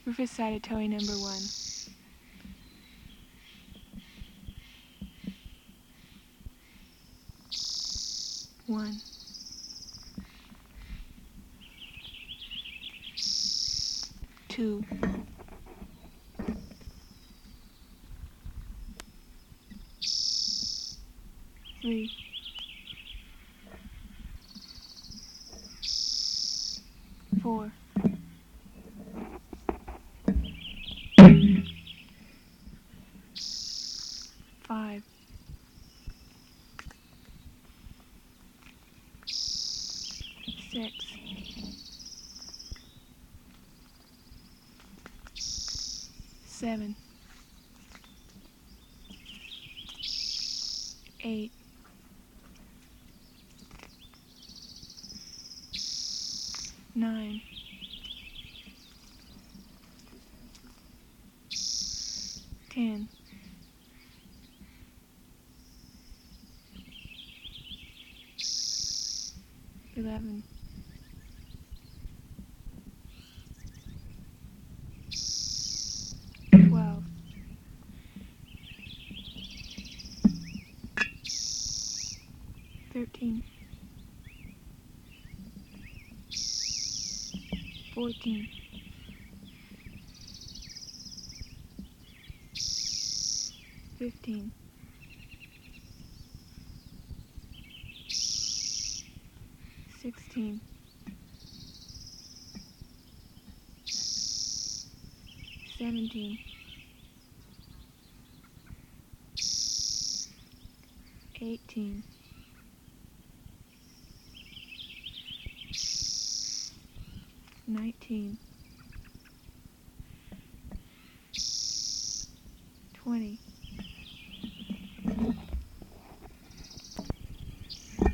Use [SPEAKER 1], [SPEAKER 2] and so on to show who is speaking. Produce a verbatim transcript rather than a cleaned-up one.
[SPEAKER 1] Rufus-sided toy number one. One. Two. Three. Four. Five. Six. Seven. Eight. Nine. Ten. Eleven. Twelve. Thirteen. Fourteen. Fifteen. Sixteen. Seventeen. Eighteen. Nineteen. Twenty.